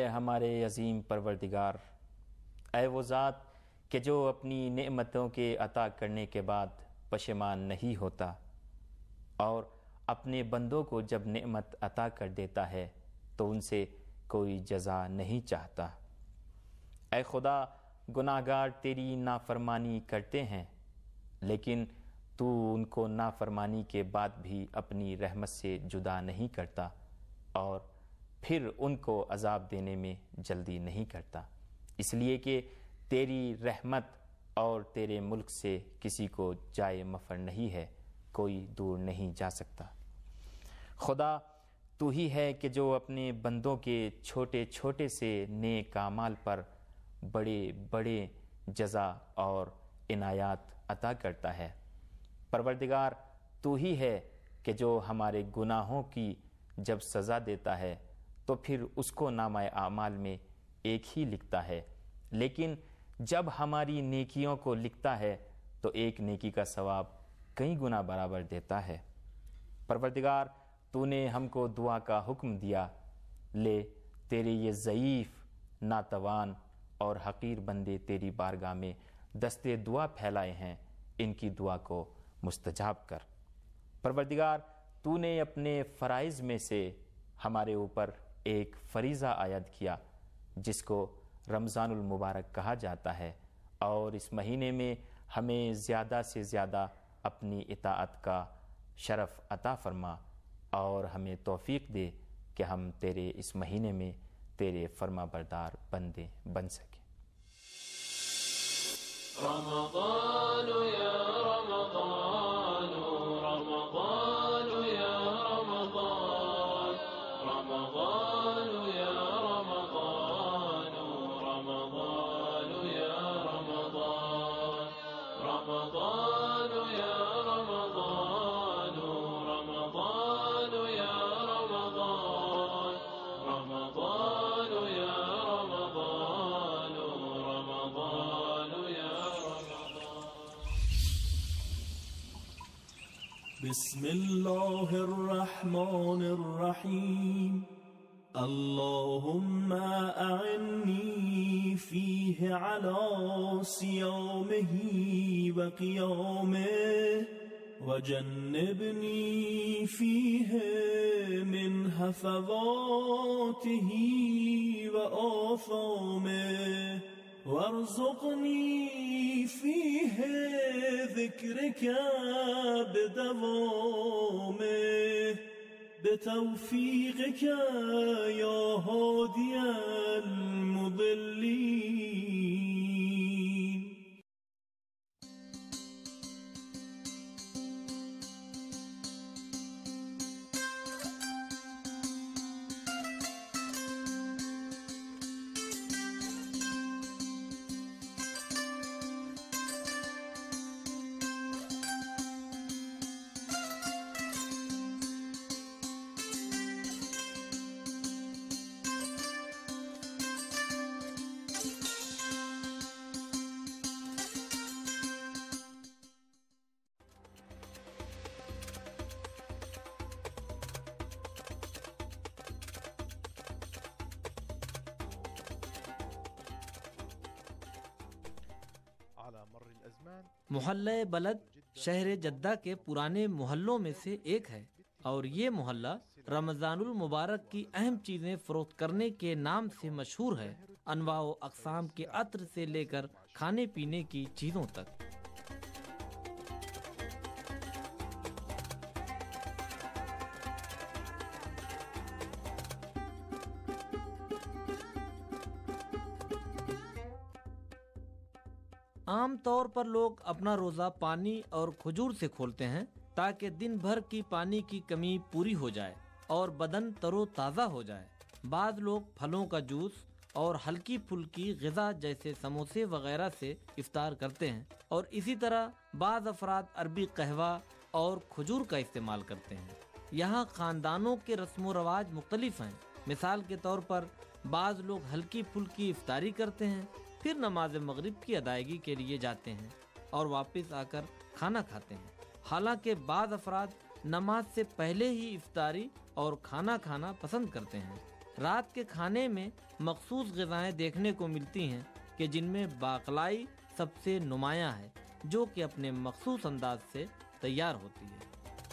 ہمارے عظیم پروردگار، اے وہ ذات کہ جو اپنی نعمتوں کے عطا کرنے کے بعد پشیمان نہیں ہوتا اور اپنے بندوں کو جب نعمت عطا کر دیتا ہے تو ان سے کوئی جزا نہیں چاہتا۔ اے خدا، گناہ گار تیری نافرمانی کرتے ہیں، لیکن تو ان کو نافرمانی کے بعد بھی اپنی رحمت سے جدا نہیں کرتا اور پھر ان کو عذاب دینے میں جلدی نہیں کرتا، اس لیے کہ تیری رحمت اور تیرے ملک سے کسی کو جائے مفر نہیں ہے، کوئی دور نہیں جا سکتا۔ خدا، تو ہی ہے کہ جو اپنے بندوں کے چھوٹے چھوٹے سے نیک اعمال پر بڑے بڑے جزا اور عنایات عطا کرتا ہے۔ پروردگار، تو ہی ہے کہ جو ہمارے گناہوں کی جب سزا دیتا ہے تو پھر اس کو نامہ اعمال میں ایک ہی لکھتا ہے، لیکن جب ہماری نیکیوں کو لکھتا ہے تو ایک نیکی کا ثواب کئی گنا برابر دیتا ہے۔ پروردگار، تو نے ہم کو دعا کا حکم دیا، لے تیرے یہ ضعیف، ناتوان اور حقیر بندے تیری بارگاہ میں دستے دعا پھیلائے ہیں، ان کی دعا کو مستجاب کر۔ پروردگار، تو نے اپنے فرائض میں سے ہمارے اوپر ایک فریضہ عائد کیا جس کو رمضان المبارک کہا جاتا ہے، اور اس مہینے میں ہمیں زیادہ سے زیادہ اپنی اطاعت کا شرف عطا فرما اور ہمیں توفیق دے کہ ہم تیرے اس مہینے میں تیرے فرما بردار بندے بن سکیں۔ رمضان یا رمضان، رمضان یا رمضان، رمضان یا رمضان، رمضان یا رمضان، رمضان یا رمضان، رمضان یا رمضان، رمضان یا رمضان، رمضان یا بسم اللہ الرحمن الرحیم اللهم أعني فيه على صيامه وقيامه وجنبني فيه من هفواته وآثامه وارزقني فيه ذكرك بدوامه بتوفيقك يا هادي المضلين۔ محلہ بلد شہر جدہ کے پرانے محلوں میں سے ایک ہے، اور یہ محلہ رمضان المبارک کی اہم چیزیں فروخت کرنے کے نام سے مشہور ہے، انواع و اقسام کے عطر سے لے کر کھانے پینے کی چیزوں تک۔ عام طور پر لوگ اپنا روزہ پانی اور کھجور سے کھولتے ہیں تاکہ دن بھر کی پانی کی کمی پوری ہو جائے اور بدن تر و تازہ ہو جائے۔ بعض لوگ پھلوں کا جوس اور ہلکی پھلکی غذا جیسے سموسے وغیرہ سے افطار کرتے ہیں، اور اسی طرح بعض افراد عربی قہوہ اور کھجور کا استعمال کرتے ہیں۔ یہاں خاندانوں کے رسم و رواج مختلف ہیں۔ مثال کے طور پر بعض لوگ ہلکی پھلکی افطاری کرتے ہیں، پھر نماز مغرب کی ادائیگی کے لیے جاتے ہیں اور واپس آ کر کھانا کھاتے ہیں۔ حالانکہ بعض افراد نماز سے پہلے ہی افطاری اور کھانا کھانا پسند کرتے ہیں۔ رات کے کھانے میں مخصوص غذائیں دیکھنے کو ملتی ہیں کہ جن میں باقلائی سب سے نمایاں ہے، جو کہ اپنے مخصوص انداز سے تیار ہوتی ہے۔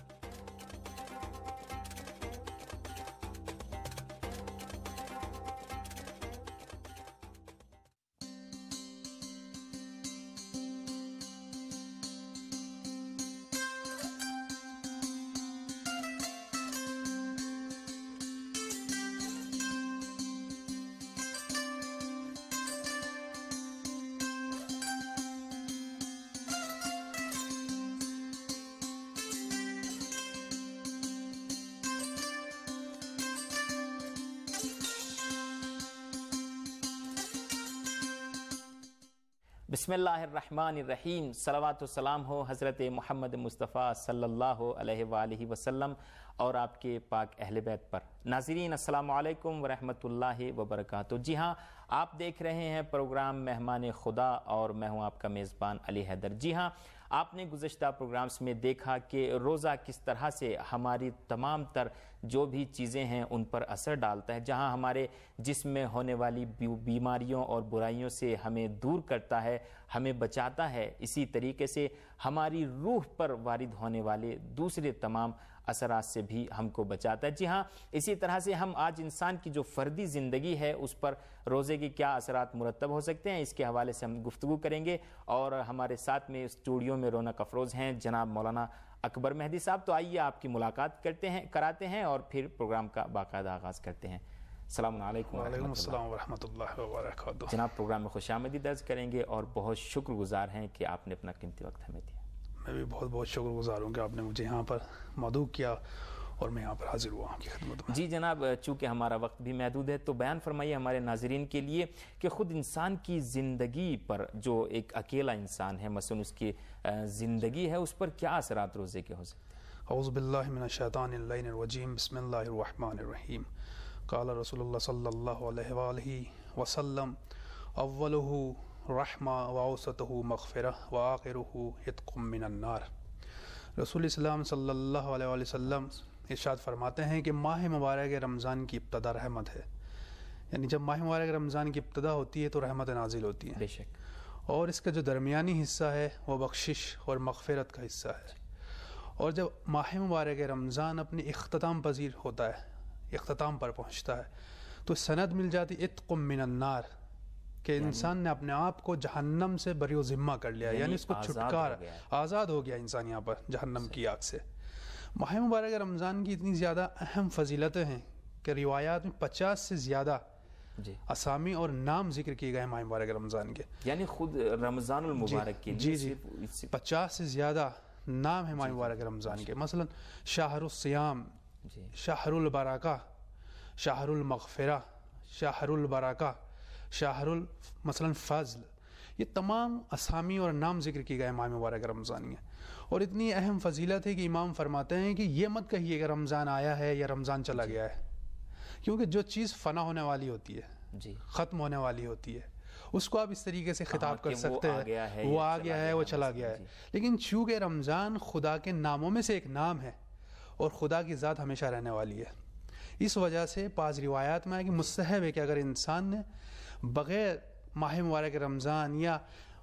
بسم اللہ الرحمن الرحیم، صلوات و سلام ہو حضرت محمد مصطفیٰ صلی اللہ علیہ وآلہ وسلم اور آپ کے پاک اہل بیت پر۔ ناظرین السلام علیکم ورحمۃ اللہ وبرکاتہ۔ جی ہاں، آپ دیکھ رہے ہیں پروگرام مہمان خدا اور میں ہوں آپ کا میزبان علی حیدر۔ جی ہاں، آپ نے گزشتہ پروگرامز میں دیکھا کہ روزہ کس طرح سے ہماری تمام تر جو بھی چیزیں ہیں ان پر اثر ڈالتا ہے، جہاں ہمارے جسم میں ہونے والی بیماریوں اور برائیوں سے ہمیں دور کرتا ہے، ہمیں بچاتا ہے، اسی طریقے سے ہماری روح پر وارد ہونے والے دوسرے تمام اثرات سے بھی ہم کو بچاتا ہے۔ جی ہاں، اسی طرح سے ہم آج انسان کی جو فردی زندگی ہے اس پر روزے کے کیا اثرات مرتب ہو سکتے ہیں، اس کے حوالے سے ہم گفتگو کریں گے، اور ہمارے ساتھ میں اسٹوڈیو میں رونق افروز ہیں جناب مولانا اکبر مہدی صاحب۔ تو آئیے آپ کی ملاقات کراتے ہیں اور پھر پروگرام کا باقاعدہ آغاز کرتے ہیں۔ السلام علیکم۔ وعلیکم السلام ورحمۃ اللہ وبرکاتہ۔ جناب، پروگرام میں خوش آمدید درج کریں گے اور بہت شکر گزار ہیں کہ آپ نے اپنا قیمتی وقت ہمیں دیا۔ میں بھی بہت بہت شکر گزار ہوں کہ آپ نے مجھے یہاں پر مدعو کیا اور میں یہاں پر حاضر ہوا آپ کی خدمت میں۔ جی جناب، چونکہ ہمارا وقت بھی محدود ہے تو بیان فرمائیے ہمارے ناظرین کے لیے کہ خود انسان کی زندگی پر، جو ایک اکیلا انسان ہے مثلا اس کی زندگی ہے، اس پر کیا اثرات روزے کے ہو سکتے ہیں؟ اعوذ باللہ من الشیطان اللعین الرجیم، بسم اللہ الرحمن الرحیم۔ قال رسول اللہ صلی اللہ علیہ وآلہ وسلم، اولہ رحمہ واوسطہ مغفرہ وآخرہ عتق من النار۔ رسول اسلام صلی اللہ علیہ وآلہ وسلم ارشاد فرماتے ہیں کہ ماہ مبارک رمضان کی ابتدا رحمت ہے، یعنی جب ماہ مبارک رمضان کی ابتدا ہوتی ہے تو رحمت نازل ہوتی ہے، بے شک، اور اس کا جو درمیانی حصہ ہے وہ بخشش اور مغفرت کا حصہ ہے۔ اور جب ماہ مبارک رمضان اپنی اختتام پذیر ہوتا ہے، اختتام پر پہنچتا ہے، تو سند مل جاتی عتق من النار، کہ انسان نے اپنے آپ کو جہنم سے بری و ذمہ کر لیا، یعنی اس کو چھٹکارا، آزاد ہو گیا انسان یہاں پر جہنم کی آگ سے۔ ماہ مبارک رمضان کی اتنی زیادہ اہم فضیلتیں ہیں کہ روایات میں 50 سے زیادہ اسامی اور نام ذکر کیے گئے ہیں ماہ مبارک رمضان کے، یعنی خود رمضان المبارک کے لیے جی 50 سے زیادہ نام ہے ماہ مبارک رمضان کے، مثلا شہر الصیام، شہر البرکہ، شہر المغفرہ، شہر البرکہ، شہر مثلا فضل، یہ تمام اسامی اور نام ذکر کیے گئے ماہ مبارک رمضان کے۔ اور اتنی اہم فضیلت ہے کہ امام فرماتے ہیں کہ یہ مت کہیے کہ رمضان آیا ہے یا رمضان چلا گیا ہے، کیونکہ جو چیز فنا ہونے والی ہوتی ہے، ختم ہونے والی ہوتی ہے، اس کو آپ اس طریقے سے خطاب کر سکتے ہیں، وہ آ گیا ہے، وہ چلا گیا ہے۔ لیکن چونکہ رمضان خدا کے ناموں میں سے ایک نام ہے اور خدا کی ذات ہمیشہ رہنے والی ہے، اس وجہ سے بعض روایات میں ہے کہ مستحب ہے کہ اگر انسان نے بغیر ماہ مبارک رمضان یا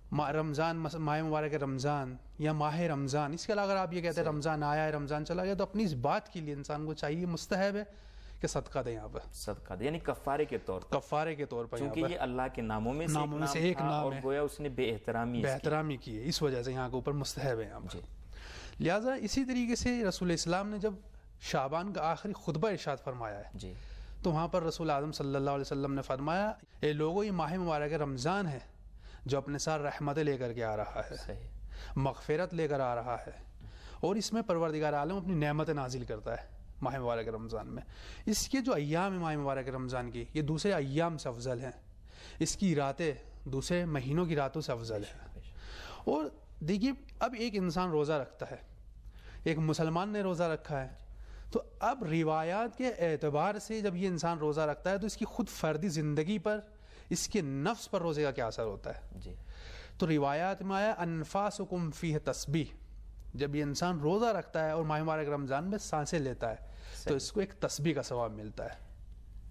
ماہ مبارک رمضان یا ماہ رمضان، اس کے علاوہ اگر آپ یہ کہتے ہیں رمضان آیا ہے رمضان چلا گیا، تو اپنی اس بات کے لیے انسان کو چاہیے، مستحب ہے کہ صدقہ دیں، یہاں پر صدقہ دیں، یعنی کفارے کے طور پر، کفارے کے طور پر، کیونکہ یہ اللہ کے ناموں میں سے ایک نام اور گویا اس نے بے احترامی کی ہے، اس وجہ سے یہاں کے اوپر مستحب ہے یہاں پر۔ لہٰذا اسی طریقے سے رسول اسلام نے جب شعبان کا آخری خطبہ ارشاد فرمایا ہے، تو وہاں پر رسول اعظم صلی اللہ علیہ وسلم نے فرمایا، اے لوگو، یہ ماہ مبارک رمضان ہے جو اپنے ساتھ رحمتیں لے کر کے آ رہا ہے، مغفرت لے کر آ رہا ہے، اور اس میں پروردگار عالم اپنی نعمتیں نازل کرتا ہے ماہ مبارک رمضان میں۔ اس کے جو ایام ہیں ماہ مبارک رمضان کی، یہ دوسرے ایام سے افضل ہیں، اس کی راتیں دوسرے مہینوں کی راتوں سے افضل ہیں۔ اور دیکھیے، اب ایک انسان روزہ رکھتا ہے، ایک مسلمان نے روزہ رکھا ہے، تو اب روایات کے اعتبار سے جب یہ انسان روزہ رکھتا ہے تو اس کی خود فردی زندگی پر، اس کے نفس پر روزے کا کیا اثر ہوتا ہے؟ تو روایات میں آیا انفاسکم فیہ تسبیح، جب یہ انسان روزہ رکھتا ہے اور ماہ مبارک رمضان میں سانسیں لیتا ہے تو اس کو ایک تسبیح کا ثواب ملتا ہے۔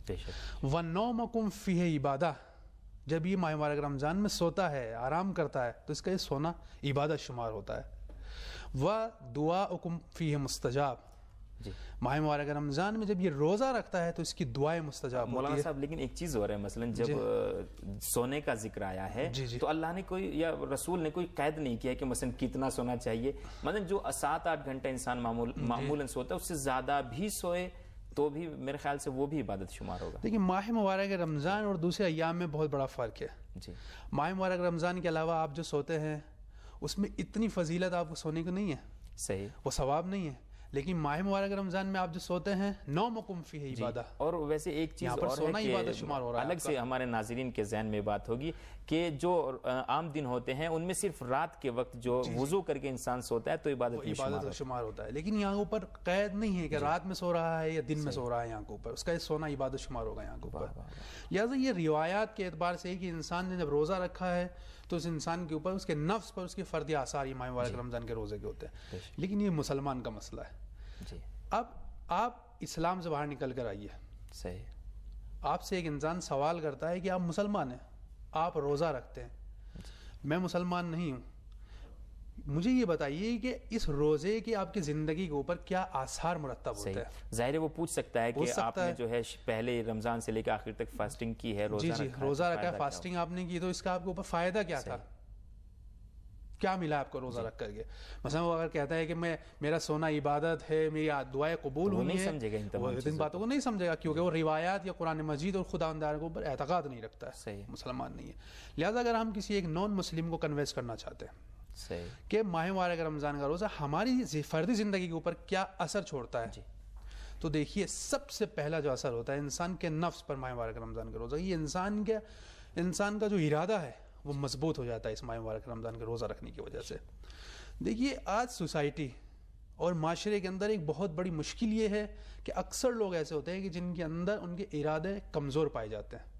بے شک. وَنَوْمَكُمْ فِيهِ عبادہ، جب یہ ماہ مبارک رمضان میں سوتا ہے، آرام کرتا ہے، تو اس کا یہ سونا عبادت شمار ہوتا ہے. وَدُعَاؤُكُمْ فِيهِ مستجاب، جی ماہ مبارک رمضان میں جب یہ روزہ رکھتا ہے تو اس کی دعائیں مستجاب ہوتی مولانا ہے. صاحب لیکن ایک چیز اور ہے، مثلا جب سونے کا ذکر آیا ہے تو اللہ نے کوئی یا رسول نے کوئی قید نہیں کیا کہ مثلا کتنا سونا چاہیے. مثلا جو 7-8 گھنٹے انسان معمولاً سوتا ہے، اس سے زیادہ بھی سوئے تو بھی میرے خیال سے وہ بھی عبادت شمار ہوگا. دیکھیں ماہ مبارک رمضان اور دوسرے ایام میں بہت بڑا فرق ہے. جی ماہ مبارک رمضان کے علاوہ آپ جو سوتے ہیں اس میں اتنی فضیلت آپ کو سونے کو نہیں ہے، صحیح، وہ ثواب نہیں ہے. لیکن ماہ مبارک رمضان میں آپ جو سوتے ہیں نومکم فیہ عبادہ. اور ویسے ایک چیز اور سونا ہے عبادت شمار ہو رہا کہ ہے الگ سے ہمارے ناظرین کے ذہن میں بات ہوگی کہ جو عام دن ہوتے ہیں ان میں صرف رات کے وقت جو وضو کر کے انسان سوتا ہے تو عبادت میں شمار ہوتا ہے. لیکن یہاں اوپر قید نہیں ہے کہ رات میں سو رہا ہے یا دن میں سو رہا ہے، یہاں کے اوپر اس کا یہ سونا عبادت شمار ہوگا یہاں کے اوپر. لہٰذا یہ روایات کے اعتبار سے کہ انسان نے جب روزہ رکھا ہے تو اس انسان کے اوپر، اس کے نفس پر اس کے فردی آثار یہ ماہ مبارک رمضان کے روزے کے ہوتے ہیں. لیکن یہ مسلمان کا مسئلہ ہے. جی اب آپ اسلام سے باہر نکل کر آئیے. صحیح. آپ سے ایک انسان سوال کرتا ہے کہ آپ مسلمان ہیں، آپ روزہ رکھتے ہیں، میں مسلمان نہیں ہوں، مجھے یہ بتائیے کہ اس روزے کے آپ کی زندگی کے اوپر کیا آثار مرتب ہوتے ہیں. ظاہر ہے وہ پوچھ سکتا ہے کہ آپ نے جو ہے پہلے رمضان سے لے کے آخر تک فاسٹنگ کی ہے، روزہ رکھا ہے، فاسٹنگ آپ نے کی، تو اس کا آپ کے اوپر فائدہ کیا تھا، کیا ملا آپ کو روزہ رکھ کر کے. مثلا وہ اگر کہتا ہے کہ میرا سونا عبادت ہے، میری دعائیں قبول ہوئی ہیں، وہ ان باتوں کو نہیں سمجھے گا کیونکہ وہ روایات یا قرآن مجید اور خداوند کے اوپر اعتقاد نہیں رکھتا ہے، مسلمان نہیں ہے. لہٰذا اگر ہم کسی ایک نان مسلم کو کنوینس کرنا چاہتے ہیں کہ ماہ مبارک رمضان کا روزہ ہماری فردی زندگی کے اوپر کیا اثر چھوڑتا ہے، تو دیکھیے سب سے پہلا جو اثر ہوتا ہے انسان کے نفس پر ماہ مبارک رمضان کا روزہ، یہ انسان کا جو ارادہ ہے وہ مضبوط ہو جاتا ہے اس ماہ مبارک رمضان کے روزہ رکھنے کی وجہ سے. دیکھیے آج سوسائٹی اور معاشرے کے اندر ایک بہت بڑی مشکل یہ ہے کہ اکثر لوگ ایسے ہوتے ہیں کہ جن کے اندر ان کے ارادے کمزور پائے جاتے ہیں.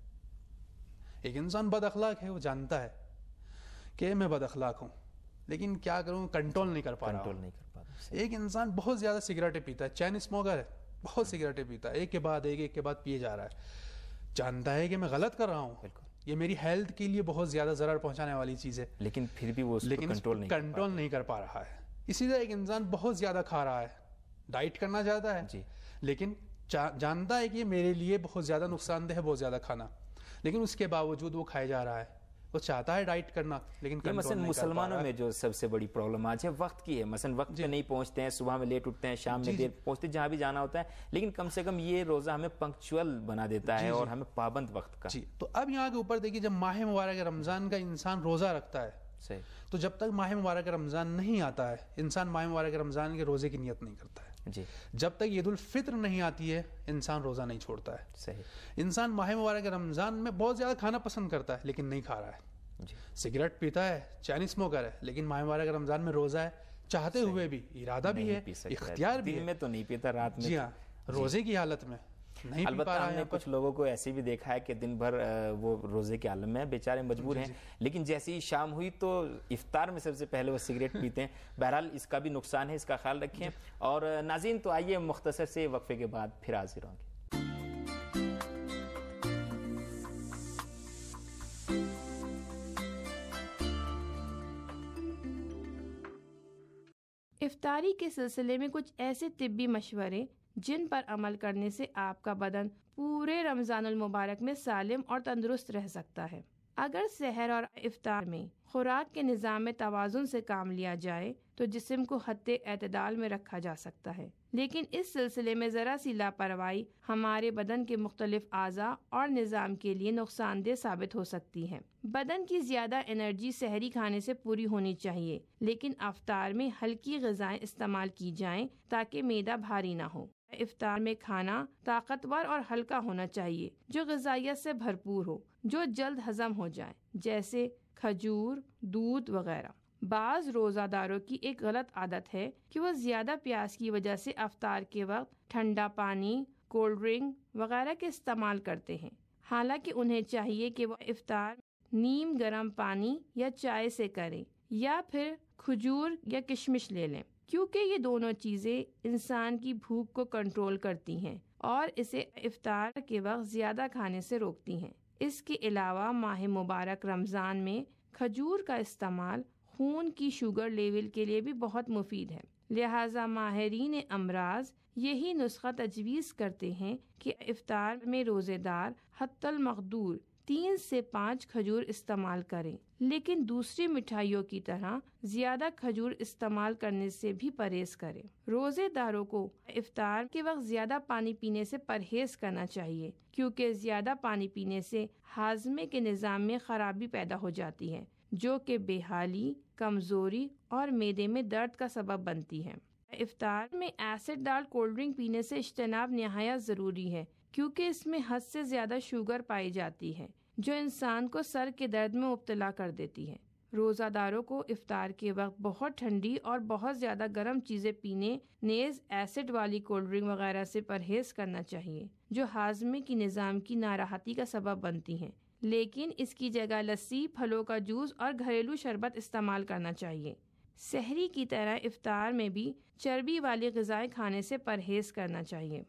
ایک انسان بد اخلاق ہے، وہ جانتا ہے کہ میں بد اخلاق ہوں، لیکن کیا کروں، کنٹرول نہیں کر پا رہا. ایک انسان بہت زیادہ سگریٹیں پیتا ہے، چین اسموکر ہے، بہت سگریٹیں پیتا ہے، ایک کے بعد پیے جا رہا ہے، جانتا ہے کہ میں غلط کر رہا ہوں، یہ میری ہیلتھ کے لیے بہت زیادہ ضرر پہنچانے والی چیز ہے، لیکن پھر بھی وہ کنٹرول نہیں کر پا رہا ہے. اسی طرح ایک انسان بہت زیادہ کھا رہا ہے، ڈائٹ کرنا چاہتا ہے، لیکن جانتا ہے کہ یہ میرے لیے بہت زیادہ نقصان دہ ہے بہت زیادہ کھانا، لیکن اس کے باوجود وہ کھائے جا رہا ہے. وہ چاہتا ہے ڈائٹ کرنا لیکن مثلا مسلمانوں میں جو سب سے بڑی پرابلم آج ہے وقت کی ہے. مثلا وقت پہ نہیں پہنچتے ہیں، صبح میں لیٹ اٹھتے ہیں، شام میں دیر پہنچتے ہیں، جہاں بھی جانا ہوتا ہے، لیکن کم سے کم یہ روزہ ہمیں پنکچوئل بنا دیتا ہے اور ہمیں پابند وقت کا. تو اب یہاں کے اوپر دیکھیے جب ماہ مبارک رمضان کا انسان روزہ رکھتا ہے تو جب تک ماہ مبارک رمضان نہیں آتا ہے انسان ماہ مبارک رمضان کے روزے کی نیت نہیں کرتا ہے. جب تک عید الفطر نہیں آتی ہے انسان روزہ نہیں چھوڑتا ہے. انسان ماہ مبارک رمضان میں بہت زیادہ کھانا پسند کرتا ہے لیکن نہیں کھا رہا ہے، سگریٹ پیتا ہے، چین اسموکر ہے، لیکن ماہ مبارک رمضان میں روزہ ہے، چاہتے ہوئے بھی، ارادہ بھی ہے، اختیار بھی ہے. دن میں تو نہیں پیتا، رات میں. جی ہاں، روزے کی حالت میں نہیں پی پا رہا ہے. ہم نے کچھ لوگوں کو ایسے بھی دیکھا ہے کہ دن بھر وہ روزے کے عالم میں بیچارے مجبور ہیں، لیکن جیسے ہی شام ہوئی تو افطار میں سب سے پہلے وہ سگریٹ پیتے ہیں. بہرحال اس کا بھی نقصان ہے، اس کا خیال رکھیں. اور ناظرین تو آئیے مختصر سے وقفے کے بعد پھر حاضر ہوں گے. افطاری کے سلسلے میں کچھ ایسے طبی مشورے جن پر عمل کرنے سے آپ کا بدن پورے رمضان المبارک میں سالم اور تندرست رہ سکتا ہے. اگر سحر اور افطار میں خوراک کے نظام میں توازن سے کام لیا جائے تو جسم کو حد اعتدال میں رکھا جا سکتا ہے، لیکن اس سلسلے میں ذرا سی لاپرواہی ہمارے بدن کے مختلف اعضاء اور نظام کے لیے نقصان دہ ثابت ہو سکتی ہے. بدن کی زیادہ انرجی سحری کھانے سے پوری ہونی چاہیے، لیکن افطار میں ہلکی غذائیں استعمال کی جائیں تاکہ معدہ بھاری نہ ہو. افطار میں کھانا طاقتور اور ہلکا ہونا چاہیے جو غذائیت سے بھرپور ہو، جو جلد ہضم ہو جائے، جیسے کھجور، دودھ وغیرہ. بعض روزہ داروں کی ایک غلط عادت ہے کہ وہ زیادہ پیاس کی وجہ سے افطار کے وقت ٹھنڈا پانی، کولڈ ڈرنک وغیرہ کے استعمال کرتے ہیں، حالانکہ انہیں چاہیے کہ وہ افطار نیم گرم پانی یا چائے سے کریں یا پھر کھجور یا کشمش لے لیں، کیونکہ یہ دونوں چیزیں انسان کی بھوک کو کنٹرول کرتی ہیں اور اسے افطار کے وقت زیادہ کھانے سے روکتی ہیں۔ اس کے علاوہ ماہ مبارک رمضان میں کھجور کا استعمال خون کی شوگر لیول کے لیے بھی بہت مفید ہے، لہٰذا ماہرین امراض یہی نسخہ تجویز کرتے ہیں کہ افطار میں روزے دار حتی المقدور 3 سے 5 کھجور استعمال کریں، لیکن دوسری مٹھائیوں کی طرح زیادہ کھجور استعمال کرنے سے بھی پرہیز کریں۔ روزے داروں کو افطار کے وقت زیادہ پانی پینے سے پرہیز کرنا چاہیے، کیونکہ زیادہ پانی پینے سے ہاضمے کے نظام میں خرابی پیدا ہو جاتی ہے، جو کہ بے حالی، کمزوری اور معدے میں درد کا سبب بنتی ہے۔ افطار میں ایسڈ دار کولڈ ڈرنک پینے سے اجتناب نہایت ضروری ہے، کیونکہ اس میں حد سے زیادہ شوگر پائی جاتی ہے، جو انسان کو سر کے درد میں مبتلا کر دیتی ہے۔ روزہ داروں کو افطار کے وقت بہت ٹھنڈی اور بہت زیادہ گرم چیزیں پینے نیز ایسڈ والی کولڈ ڈرنک وغیرہ سے پرہیز کرنا چاہیے، جو ہاضمے کی نظام کی ناراحتی کا سبب بنتی ہیں، لیکن اس کی جگہ لسی، پھلوں کا جوس اور گھریلو شربت استعمال کرنا چاہیے۔ سحری کی طرح افطار میں بھی چربی والی غذائیں کھانے سے پرہیز کرنا چاہیے۔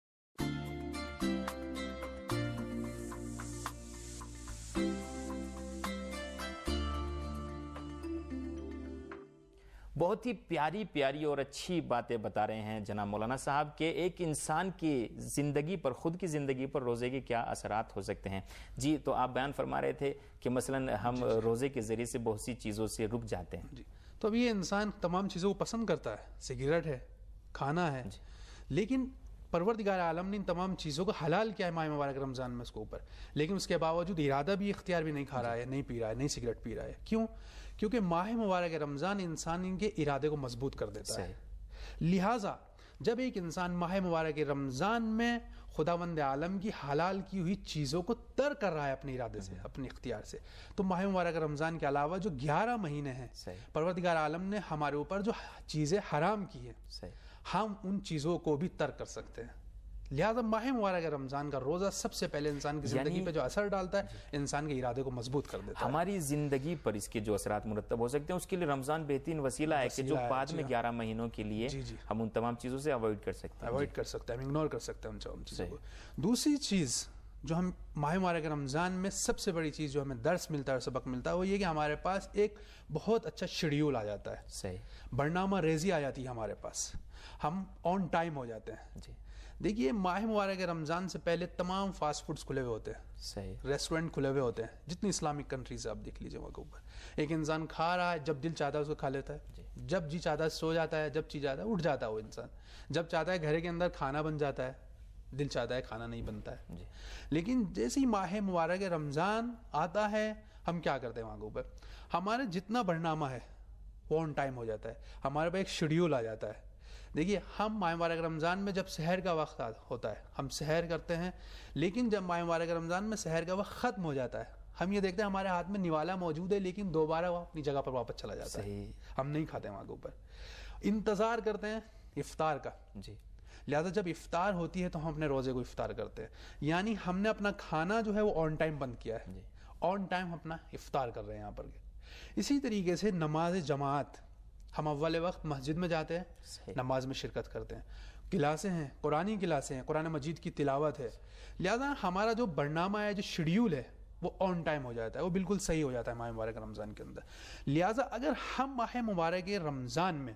بہت ہی پیاری پیاری اور اچھی باتیں بتا رہے ہیں جناب مولانا صاحب کہ ایک انسان کی زندگی پر، خود کی زندگی پر روزے کے کیا اثرات ہو سکتے ہیں۔ جی تو آپ بیان فرما رہے تھے کہ مثلاً ہم روزے کے ذریعے سے بہت سی چیزوں سے رک جاتے ہیں۔ جی تو اب یہ انسان تمام چیزوں کو پسند کرتا ہے، سگریٹ ہے، کھانا ہے، لیکن پروردگار عالم نے ان تمام چیزوں کو حلال کیا ہے ماہ مبارک رمضان میں اس کو اوپر، لیکن اس کے باوجود ارادہ بھی اختیار بھی نہیں کھا رہا ہے، نہیں پی رہا ہے، نہیں سگریٹ پی رہا ہے۔ کیوں؟ کیونکہ ماہ مبارک رمضان انسان کے ارادے کو مضبوط کر دیتا ہے۔ لہٰذا جب ایک انسان ماہ مبارک رمضان میں خداوند عالم کی حلال کی ہوئی چیزوں کو ترک کر رہا ہے اپنے ارادے سے، اپنے اختیار سے، تو ماہ مبارک رمضان کے علاوہ جو 11 مہینے ہیں پروردگار عالم نے ہمارے اوپر جو چیزیں حرام کی ہیں، ہم ان چیزوں کو بھی ترک کر سکتے ہیں۔ لہٰذا ماہ مبارک رمضان کا روزہ سب سے پہلے انسان کی زندگی پہ جو اثر ڈالتا ہے، انسان کے ارادے کو مضبوط کر دیتا ہے۔ ہماری زندگی پر اس کے جو اثرات مرتب ہو سکتے ہیں، اس کے لیے رمضان بہترین وسیلہ ہے کہ جو بعد میں 11 مہینوں کے لیے ہم ان تمام چیزوں سے اوائڈ کر سکتے ہیں، اوائڈ کر سکتے ہیں، ہم اگنور کر سکتے ہیں ان تمام چیزوں کو۔ دوسری چیز جو ہم ماہ مبارک رمضان میں سب سے بڑی چیز جو ہمیں درس ملتا ہے اور سبق ملتا ہے، وہ یہ کہ ہمارے پاس ایک بہت اچھا شیڈیول آ جاتا ہے، برنامہ ریزی آ جاتی ہے ہمارے پاس، ہم آن ٹائم ہو جاتے ہیں۔ دیکھیے ماہ مبارک رمضان سے پہلے تمام فاسٹ فوڈز کھلے ہوئے ہوتے ہیں، ریسٹورینٹ کھلے ہوئے ہوتے ہیں، جتنی اسلامک کنٹریز آپ دیکھ لیجیے وہاں کے اوپر ایک انسان کھا رہا ہے، جب دل چاہتا ہے اس کو کھا لیتا ہے، جب جی چاہتا ہے سو جاتا ہے، جب جی چاہتا ہے اٹھ جاتا ہے وہ انسان، جب چاہتا ہے گھر کے اندر کھانا بن جاتا ہے، دل چاہتا ہے کھانا نہیں بنتا ہے۔ لیکن جیسے ہی ماہ مبارک رمضان آتا ہے، ہم کیا کرتے ہیں وہاں کے اوپر، ہمارے جتنا برنامہ ہے وہ آن ٹائم ہو جاتا ہے، ہمارے پاس ایک شیڈیول آ جاتا ہے۔ دیکھیے ہم ماہ مبارک رمضان میں جب سحر کا وقت ہوتا ہے ہم سحر کرتے ہیں، لیکن جب ماہ مبارک رمضان میں سحر کا وقت ختم ہو جاتا ہے، ہم یہ دیکھتے ہیں ہمارے ہاتھ میں نوالا موجود ہے، لیکن دوبارہ وہ اپنی جگہ پر واپس چلا جاتا ہے، ہم نہیں کھاتے وہاں کے اوپر، انتظار کرتے ہیں افطار کا۔ لہٰذا جب افطار ہوتی ہے تو ہم اپنے روزے کو افطار کرتے ہیں، یعنی ہم نے اپنا کھانا جو ہے وہ آن ٹائم بند کیا ہے، آن ٹائم اپنا افطار کر رہے ہیں یہاں پر۔ اسی طریقے سے نماز جماعت، ہم اول وقت مسجد میں جاتے ہیں، نماز میں شرکت کرتے ہیں، کلاسیں ہیں، قرآنی کلاسیں ہیں، قرآن مجید کی تلاوت ہے، لہذا ہمارا جو برنامہ ہے، جو شیڈیول ہے وہ آن ٹائم ہو جاتا ہے، وہ بالکل صحیح ہو جاتا ہے ماہ مبارک رمضان کے اندر۔ لہذا اگر ہم ماہ مبارک رمضان میں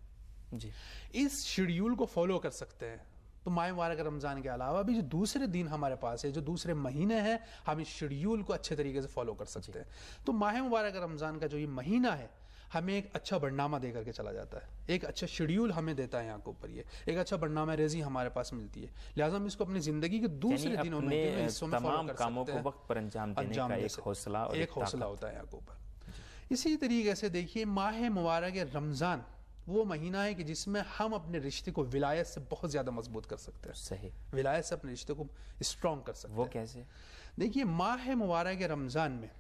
اس شیڈیول کو فالو کر سکتے ہیں تو ماہ مبارک رمضان کے علاوہ بھی جو دوسرے دن ہمارے پاس ہے، جو دوسرے مہینے ہیں، ہم اس شیڈیول کو اچھے طریقے سے فالو کر سکتے ہیں۔ تو ماہ مبارک رمضان کا جو یہ مہینہ ہے ہمیں ایک اچھا برنامہ دے کر کے چلا جاتا ہے، ایک اچھا شیڈیول ہمیں دیتا ہے یہاں کے اوپر، یہ ایک اچھا برنامہ ریزی ہمارے پاس ملتی ہے، لہٰذا ہم اس کو اپنی زندگی کے دوسرے دنوں میں تمام کاموں کو وقت پر انجام دینے کا ایک حوصلہ ہوتا ہے یہاں کے اوپر۔ اسی طریقے سے دیکھیے ماہ مبارک رمضان وہ مہینہ ہے کہ جس میں ہم اپنے رشتے کو ولایت سے بہت زیادہ مضبوط کر سکتے ہیں، ولایت سے اپنے رشتے کو اسٹرانگ کر سکتے ہیں۔ وہ کیسے؟ دیکھیے ماہ مبارک رمضان میں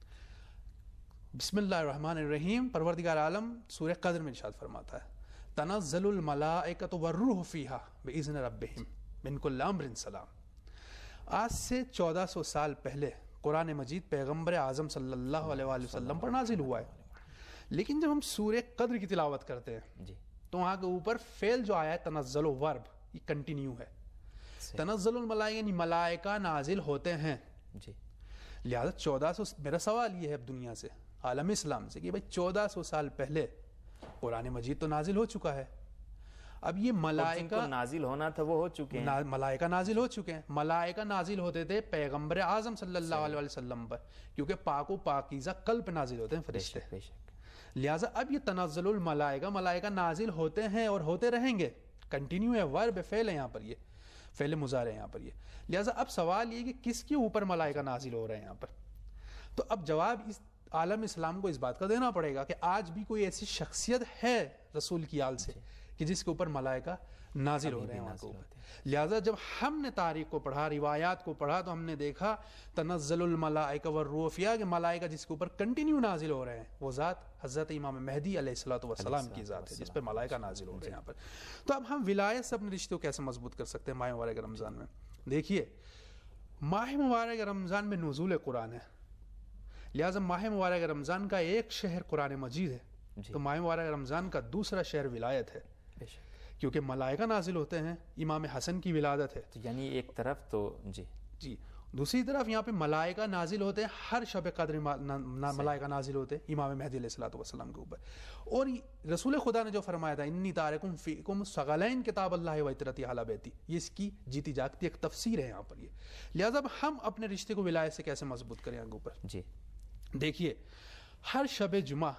بسم اللہ الرحمن الرحیم، پروردگار عالم سورہ قدر میں ارشاد فرماتا ہے تنزل الملائکۃ والروح فیہا بإذن ربہم من کل امر سلام۔ آج سے 1400 سال پہلے قرآن مجید پیغمبر اعظم صلی اللہ علیہ وآلہ وسلم پر نازل ہوا ہے، لیکن جب ہم سورہ قدر کی تلاوت کرتے ہیں تو وہاں کے اوپر فعل جو آیا ہے تنزل و ورب، یہ کنٹینیو ہے، تنزل الملائکہ یعنی ملائکہ نازل ہوتے ہیں. جی لہٰذا 1400 میرا سوال یہ ہے اب دنیا سے, عالم اسلام سے, کہ بھائی 1400 سال پہلے قرآن مجید تو نازل ہو چکا ہے. اب یہ ملائکہ نازل ہونا تھا وہ ہو چکے ہیں, ملائکہ نازل ہو چکے ہیں. ملائکہ نازل ہوتے تھے پیغمبر اعظم صلی اللہ علیہ وسلم پر, کیونکہ پاک و پاکیزہ قلب پہ نازل ہوتے ہیں فرشتے. لہٰذا اب یہ تنزل الملائکہ, ملائکہ نازل ہوتے ہیں اور ہوتے رہیں گے. کنٹینیو ہے, ورب فعل ہے یہاں پر, یہ فعل مضارع ہے یہاں پر یہ. لہٰذا اب سوال یہ کہ کس کے اوپر ملائکہ نازل ہو رہے ہیں یہاں پر. تو اب جواب اس عالم اسلام کو اس بات کا دینا پڑے گا کہ آج بھی کوئی ایسی شخصیت ہے رسول کی آل سے کہ جس کے اوپر ملائکہ نازل ہو رہے ہیں وہاں کے اوپر. لہٰذا جب ہم نے تاریخ کو پڑھا, روایات کو پڑھا, تو ہم نے دیکھا تنزل الملائکہ والروح فیہا, کہ ملائکہ جس کے اوپر کنٹینیو نازل ہو رہے ہیں وہ ذات حضرت امام مہدی علیہ الصلوۃ والسلام کی ذات ہے جس پہ ملائکہ نازل ہو رہے ہیں یہاں پر. تو اب ہم ولایت سے اپنے رشتے کو کیسے مضبوط کر سکتے ہیں ماہ مبارک رمضان میں؟ دیکھیے, ماہ مبارک رمضان میں نزول قرآن ہے. لہٰذا ماہ مبارک رمضان کا ایک شہر قرآن مجید ہے, تو ماہ مبارک رمضان کا دوسرا شہر ولایت ہے, کیونکہ ملائکہ نازل ہوتے ہیں, امام حسن کی ولادت ہے. یعنی ایک طرف تو جی دوسری طرف یہاں پہ ملائکہ نازل ہوتے ہیں, ہر شب قدر ملائکہ نازل ہوتے ہیں امام مہدی علیہ الصلوۃ والسلام کے اوپر. اور رسول خدا نے جو فرمایا تھا انی تارکم فیکم ثقلین کتاب اللہ و عترتی اہل بیتی, یہ اس کی جیتی جاگتی ایک تفسیر ہے یہاں پر یہ. لہٰذا اب ہم اپنے رشتے کو ولایت سے کیسے مضبوط کریں یہاں کے اوپر؟ جی دیکھیے, ہر شب جمعہ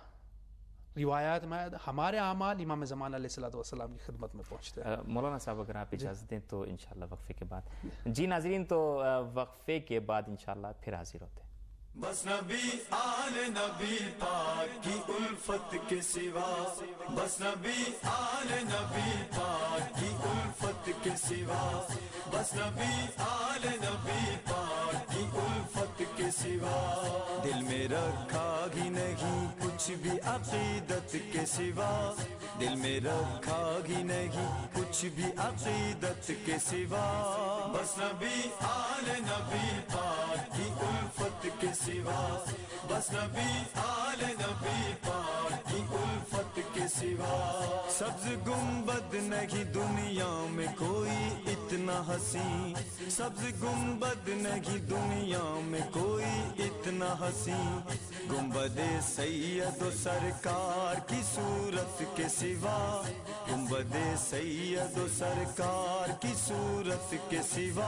روایات میں ہمارے اعمال امام زمان علیہ الصلوۃ والسلام کی خدمت میں پہنچتے ہیں. مولانا صاحب اگر آپ اجازت دیں تو انشاءاللہ وقفے کے بعد. جی ناظرین, تو وقفے کے بعد انشاءاللہ پھر حاضر ہوتے ہیں. بس نبی آل نبی پاک کی الفت کے سوا, بس نبی آل نبی پاک کی الفت کے سوا, بس نبی آل نبی پاک کی الفت کے سوا, دل میں رکھا ہی نہیں کچھ بھی عقیدت کے سوا, دل میں رکھا ہی نہیں کچھ بھی عقیدت کے سوا, بس نبی آل نبی پاک کی الفت کے سوا, بس نبی آل نبی پاک کی الفت کے سوا. سبز گنبد نہیں دنیا میں کوئی اتنا حسین, سبز گنبد نہیں دنیا میں کوئی اتنا حسین, گنبد سید و سرکار کی صورت کے سوا, گنبد سید و سرکار کی صورت کے سوا,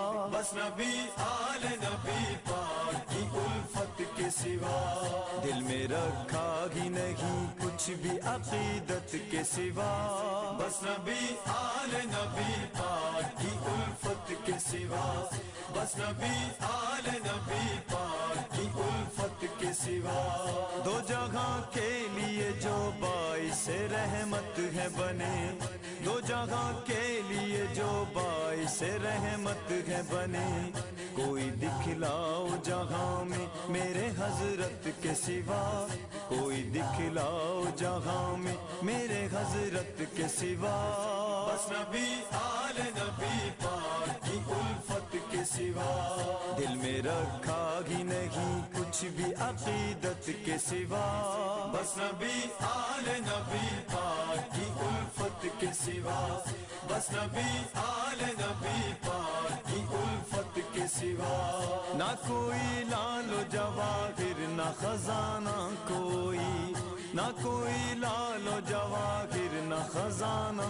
بس نبی آل نبی پاک کی الفت کے سوا, دل میں رکھا ہی نہیں کچھ بھی عقیدت کے سوا, بس نبی آل نبی پاک کی الفت کے سوا, بس نبی آل نبی پاک کی الفت کے سوا. دو جہاں کے لیے جو باعث رحمت ہے بنے, دو جہاں کے لیے جو باعث رحمت ہے بنے, کوئی دکھلاؤ جہاں میں میرے حضرت کے سوا, کوئی دکھلاؤ جہاں میں میرے حضرت کے سوا, بس نبی آل نبی پاک کی الفت کے سوا, دل میں رکھا ہی نہیں کچھ بھی عقیدت کے سوا, بس نبی آل نبی پاک کی الفت کے سوا, بس نبی آل نبی پاک کی الفت کے سوا. نہ کوئی لال و جواہر نہ خزانہ کوئی, نہ کوئی لال و جواہر نہ خزانہ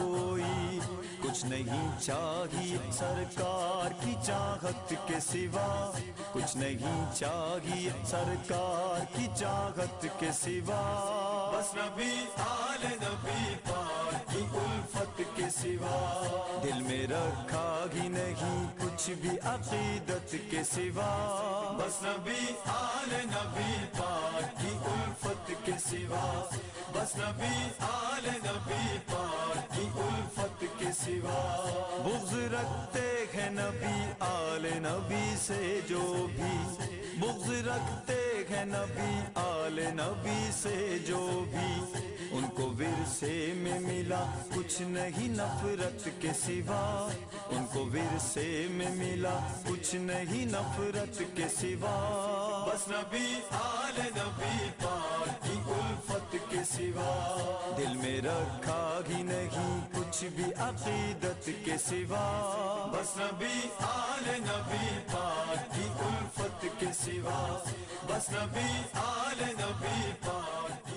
کوئی, کچھ نہیں چاہیے سرکار کی چاہت کے سوا, کچھ نہیں چاہیے سرکار کی چاہت کے سوا, بس نبی آل نبی پاک کی الفت کے سوا, دل میں رکھا ہی نہیں کچھ بھی عقیدت کے سوا, بس نبی آل نبی پاک کی الفت کے سوا, بس نبی آل نبی پاک کی الفت کے سوا. بغض رکھتے ہیں نبی آل نبی سے جو بھی, بغض رکھتے ہیں نبی آل نبی سے جو بھی, ان کو ورثے میں ملا کچھ نہیں نفرت کے سوا, ان کو ورثے میں ملا کچھ نہیں نفرت کے سوا, बस नबी आले नबी पाक की उल्फत के सिवा दिल में रखा ही नहीं कुछ भी अकीदत के सिवा बस नबी आले नबी पाक की उल्फत के सिवा बस नबी आले नबी पाक की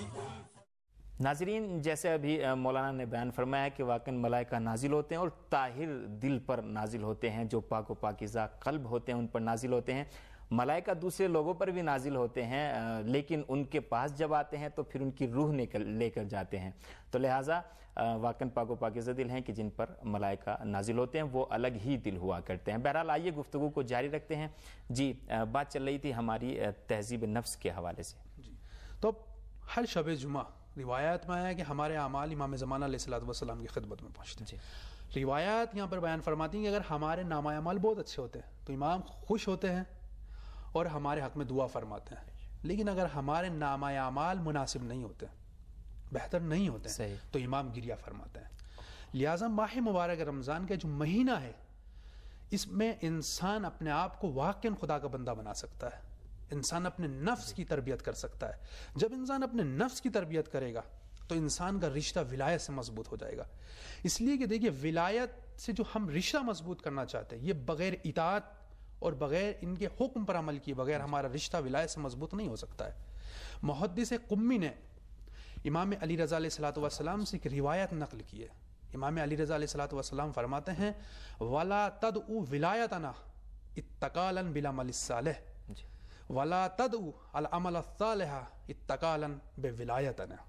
नाज़रीन, जैसे अभी मौलाना ने बयान फरमाया कि वाकई मलाइका नाजिल होते हैं और ताहिर दिल पर नाजिल होते हैं, जो पाक व पाकीज़ा क़ल्ब होते हैं उन पर नाजिल होते हैं। मलाइका दूसरे लोगों पर भी नाजिल होते हैं, लेकिन उनके पास जब आते हैं तो फिर उनकी रूह लेकर जाते हैं। तो लिहाजा वाकई पाक व पाकीज़ा दिल हैं कि जिन पर मलाइका नाजिल होते हैं वो अलग ही दिल हुआ करते हैं। बहरहाल आइए गुफ्तगू को जारी रखते हैं। जी, बात चल रही थी हमारी तहज़ीब नफ्स के हवाले से। जी, तो हर शब जुमा रिवायात में आया कि हमारे अमाल इमाम ज़माना अलैहिस्सलाम की खिदमत में पहुँचते हैं। रिवायात यहाँ पर बयान फरमाती हैं कि अगर हमारे नामा अमाल बहुत अच्छे होते हैं तो इमाम खुश होते हैं और हमारे हक़ में दुआ फरमाते हैं, लेकिन अगर हमारे नामा अमाल मुनासिब नहीं होते, बेहतर नहीं होते हैं, तो इमाम गिरिया फरमाते हैं। लिहाजा माह मुबारक रमज़ान का जो महीना है, इसमें इंसान अपने आप को वाक़ई खुदा का बंदा बना सकता है, इंसान अपने नफ्स की तरबियत कर सकता है। जब इंसान अपने नफ्स की तरबियत करेगा तो इंसान का रिश्ता विलायत से मजबूत हो जाएगा। इसलिए कि देखिए, विलायत से जो हम रिश्ता मजबूत करना चाहते हैं, ये बग़ैर इताअत और बग़ैर इनके हुक्म पर अमल किए बग़ैर हमारा रिश्ता विलायत से मजबूत नहीं हो सकता है। मुहद्दिस कुम्मी ने इमाम अली रज़ा अलैहिस्सलातु वस्सलाम से एक रिवायत नक़ल की है। इमाम अली रज़ा अलैहिस्सलातु वस्सलाम फरमाते हैं, वला तदउ विलायतना इत्तकालन बिल अमल सालिह वला तदउ अल अमल सालिह इत्तकालन बिविलायतना।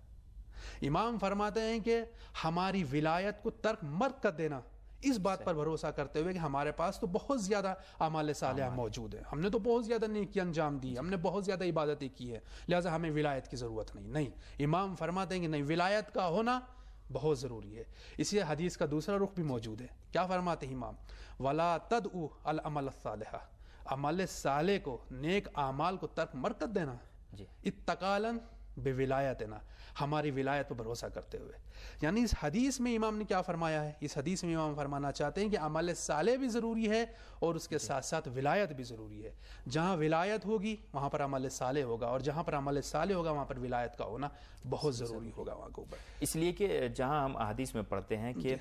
इमाम फरमाते हैं कि हमारी विलायत को तर्क मत कर देना इस बात पर भरोसा करते हुए कि हमारे पास तो बहुत ज़्यादा अमाल सालिह मौजूद है, हमने तो बहुत ज़्यादा नेकी अंजाम दी, हमने बहुत ज़्यादा इबादतें की है, लिहाजा हमें विलायत की ज़रूरत नहीं। इमाम फरमाते हैं कि नहीं, विलायत का होना बहुत ज़रूरी है। इसी हदीस का दूसरा रुख भी मौजूद है। क्या फरमाते हैं इमाम, वला तदउ अल अमल सालिह, अमल साले को, नेक आमाल को तर्क मत कर देना, इत्तकालन बेविलायतना, हमारी विलायत पर भरोसा करते हुए। यानी इस हदीस में इमाम ने क्या फरमाया है, इस हदीस में इमाम फरमाना चाहते हैं कि अमल साले भी ज़रूरी है और उसके साथ साथ विलायत भी ज़रूरी है। जहाँ विलायत होगी वहाँ पर अमल साले होगा, और जहाँ पर अमल साले होगा वहाँ पर विलायत का होना बहुत ज़रूरी होगा वहाँ के ऊपर। इसलिए कि जहाँ हम हदीस में पढ़ते हैं कि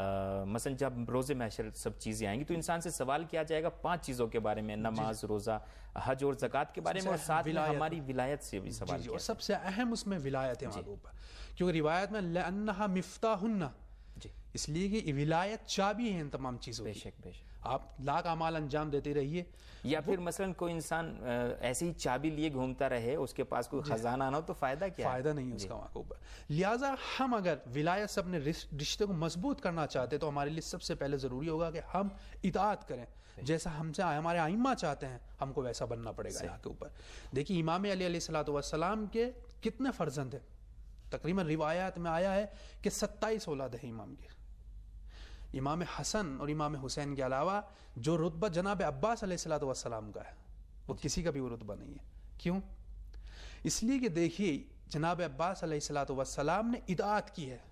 मसलन जब रोज़े महशर सब चीज़ें आएंगी तो इंसान से सवाल किया जाएगा 5 चीज़ों के बारे में, नमाज, रोज़ा, हज और ज़कात के बारे में, और साथ में हमारी विलायत से भी सवाल किया। और सबसे अहम उसमें विलायत है वहाँ के ऊपर, क्योंकि रिवायत में लअन्नहा मिफ्ताहुन्ना, इसलिए कि विलायत चाबी है इन तमाम चीज़ों की। बेशक आप लाख अमाल अंजाम देते रहिए, या फिर मसलन कोई इंसान ऐसे ही चाबी लिए घूमता रहे, उसके पास कोई खजाना ना हो तो फायदा क्या है? फायदा नहीं है उसका वहाँ के ऊपर। लिहाजा हम अगर विलायत से अपने रिश्ते को मजबूत करना चाहते तो हमारे लिए सबसे पहले ज़रूरी होगा कि हम इताअत करें, जैसा हमसे हमारे आइम्मा चाहते हैं हमको वैसा बनना पड़ेगा यहाँ के ऊपर। देखिए, इमाम अली अलैहिस्सलातु वस्सलाम के कितने फ़र्जंद हैं? तकरीबन रिवायात में आया है कि 27 औलाद है इमाम के। इमाम हसन और इमाम हुसैन के अलावा जो रुतबा जनाब अब्बास अलैहिस्सलातु वस्सलाम का है वो किसी का भी वो रुतबा नहीं है। क्यों? इसलिए कि देखिए, जनाब अब्बास अलैहिस्सलातु वस्सलाम ने इताअत की है,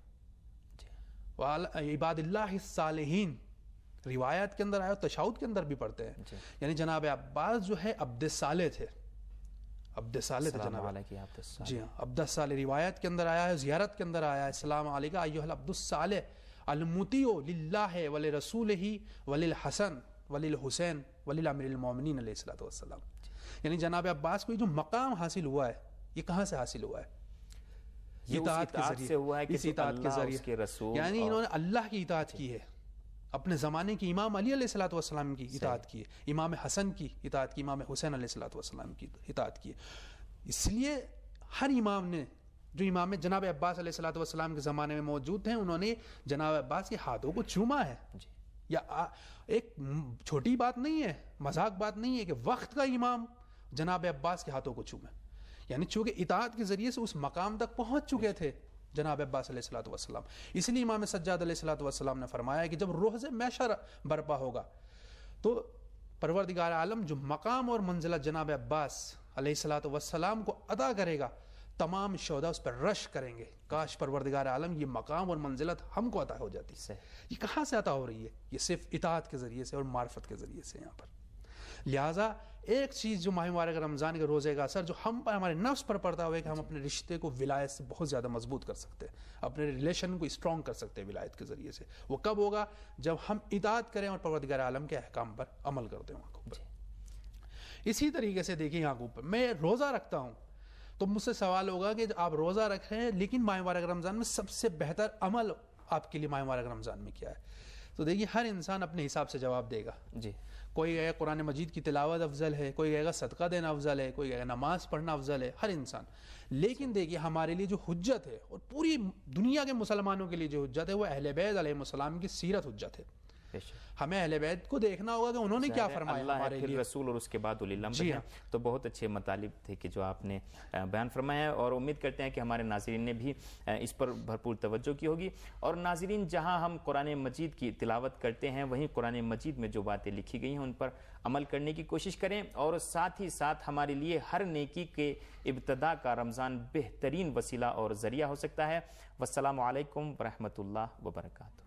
इबादिल्लाह सालिहीन रिवायत के अंदर आया, तशाहुद के अंदर भी पढ़ते हैं। यानी जनाब अब्बास जो है अब्द साले थे, अब्द साले थे जनाब। जी हाँ, अब्द साले रिवायत के अंदर आया है, ज़ियारत के अंदर आया है, अस्सलाम अलैका अय्युहल अब्दुस साले अलमुतियो लिल्लाहि वली रसूलिही वलिल हसन वलिल हुसैन वलिल अमीरुल मोमिनीन अलैहिस्सलातु वस्सलाम। यानी जनाब अब्बास को जो मकाम हासिल हुआ है, ये कहाँ से हासिल हुआ है? इताअत के जरिए, इस इताअत के जरिए। यानी इन्होंने अल्लाह की इताअत की है, अपने ज़माने की इमाम अली अलैहिस्सलातु वस्सलाम की इताअत की है, इमाम हसन की इताअत की, इमाम हुसैन अलैहिस्सलातु वस्सलाम की इताअत की है। इसलिए हर इमाम ने, जो इमाम जनाब अब्बास अलैहिस्सलातु वस्सलाम के ज़माने में मौजूद हैं, उन्होंने जनाब अब्बास के हाथों को चूमा है। या एक छोटी बात नहीं है, मजाक बात नहीं है कि वक्त का इमाम जनाब अब्बास के हाथों को चूमे। यानी चूँकि इताअत के ज़रिए से उस मकाम तक पहुँच चुके थे जनाब अब्बास अलैहिस्सलातु वस्सलाम। इसलिए इमाम सज्जाद अलैहिस्सलातु वस्सलाम ने फरमाया कि जब रोज़े महशर बर्पा होगा तो परवरदिगार आलम जो मकाम और मंजिला जनाब अब्बास अलैहिस्सलातु वस्सलाम को अदा करेगा, तमाम शोधा उस पर रश करेंगे, काश परवरदिगार आलम ये मकाम और मंजिलत हमको अता हो जाती है। ये कहाँ से अता हो रही है? ये सिर्फ इताअत के ज़रिए से और मार्फत के ज़रिए से यहाँ पर। لہٰذا ایک چیز جو ماہ مبارک رمضان کے روزے کا اثر جو ہم پر ہمارے نفس پر پڑتا ہوا ہے کہ ہم اپنے رشتے کو ولایت سے بہت زیادہ مضبوط کر سکتے ہیں، اپنے ریلیشن کو اسٹرانگ کر سکتے ہیں ولایت کے ذریعے سے. وہ کب ہوگا؟ جب ہم اطاعت کریں اور پروردگار عالم کے احکام پر عمل کرتے ہیں. اسی طریقے سے دیکھیں یعقوب پر میں روزہ رکھتا ہوں تو مجھ سے سوال ہوگا کہ آپ روزہ رکھ رہے ہیں لیکن ماہ مبارک رمضان میں سب سے بہتر عمل آپ کے لیے ماہ مبارک رمضان میں کیا ہے؟ تو دیکھیے ہر انسان اپنے حساب سے جواب دے گا. جی، کوئی کہے گا قرآن مجید کی تلاوت افضل ہے، کوئی کہے گا صدقہ دینا افضل ہے، کوئی کہے گا نماز پڑھنا افضل ہے، ہر انسان. لیکن دیکھیے ہمارے لیے جو حجت ہے اور پوری دنیا کے مسلمانوں کے لیے جو حجت ہے وہ اہل بیت علیہ السلام کی سیرت حجت ہے. ہمیں اہل بیت کو دیکھنا ہوگا کہ انہوں نے کیا فرمایا ہمارے لیے، رسول اور اس کے بعد اولی الامر ہیں. تو بہت اچھے مطالب تھے کہ جو آپ نے بیان فرمایا، اور امید کرتے ہیں کہ ہمارے ناظرین نے بھی اس پر بھرپور توجہ کی ہوگی. اور ناظرین، جہاں ہم قرآن مجید کی تلاوت کرتے ہیں وہیں قرآن مجید میں جو باتیں لکھی گئی ہیں ان پر عمل کرنے کی کوشش کریں، اور ساتھ ہی ساتھ ہمارے لیے ہر نیکی کے ابتدا کا رمضان بہترین وسیلہ اور ذریعہ ہو سکتا ہے. والسلام علیکم ورحمۃ اللہ وبرکاتہ.